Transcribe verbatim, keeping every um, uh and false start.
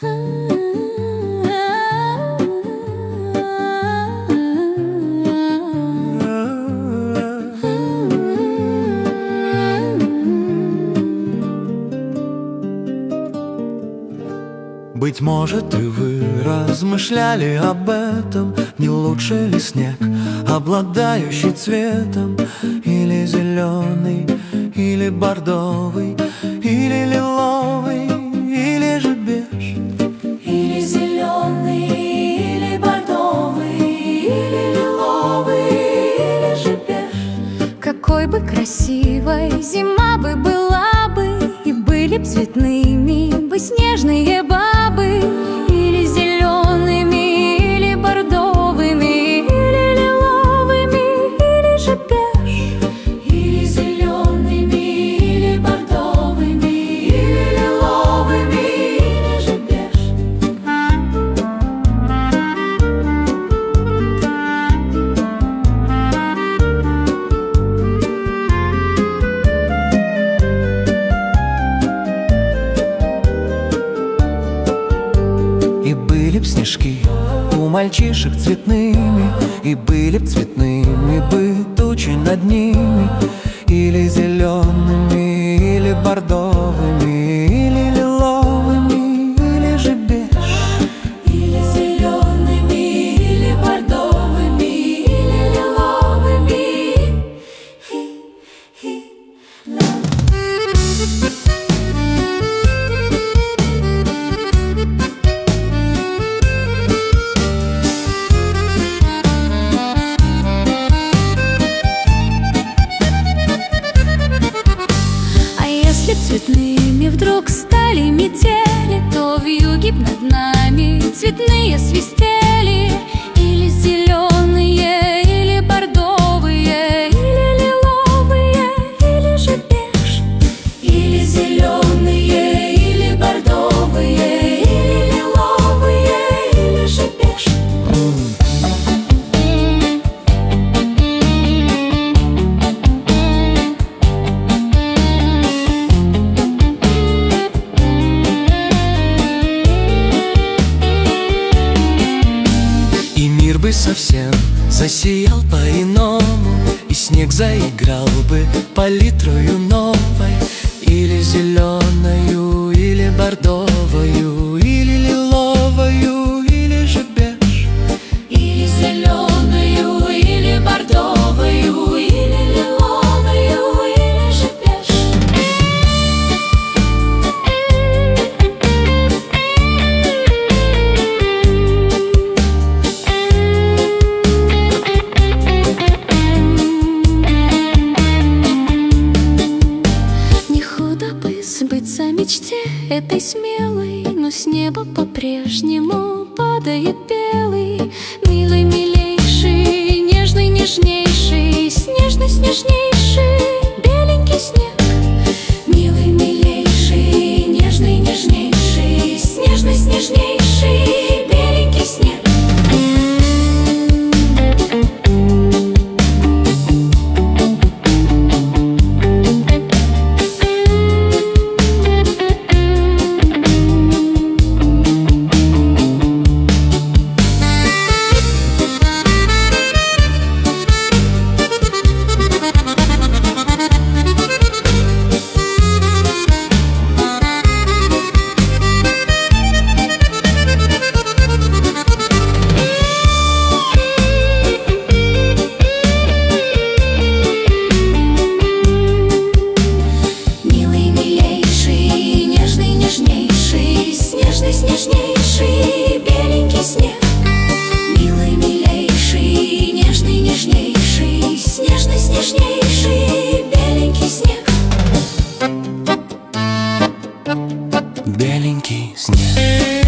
Быть может, и вы размышляли об этом. Не лучше ли снег, обладающий цветом? Или зеленый, или бордовый, или лиловый, или же беж? Или зеленый, или бордовый, или лиловый, или же беж. Какой бы красивой зима бы была бы, и были б цветными бы снежные бабы. Или зелеными, или бордовыми, или лиловыми, или же беж. Или зелеными, или бордовыми, или лиловыми, или же беж. И были б снежки у мальчишек цветными, и были б цветными бы тучи над ними. Или зелеными, или бордовыми, или лиловыми, или же беж. Или зелеными, или бордовыми, или лиловыми. Хи-хи-да. Цветными вдруг стали метели, то вьюги б над нами цветные свистели. Или зеленые, или бордовые, или лиловые, или же беж. Или зеленые, или бордовые, или лиловые, или же беж. Мир бы совсем засиял по-иному, и снег заиграл бы палитрою новой. Или зеленою, или бордовою, или лиловою, или же беж. Или зеленую, или бордовую, или лиловую, или же беж. Сбыться мечте этой смелой, но с неба по-прежнему падает белый, милый, милейший, нежный, нежнейший, снежный, снежнейший, беленький снег. Милый, милейший, нежный, нежнейший, снежный, снежнейший, беленький снег. Снежнейший, беленький снег. Милый, милейший, нежный, нежнейший, снежный, снежнейший, беленький снег. Беленький снег.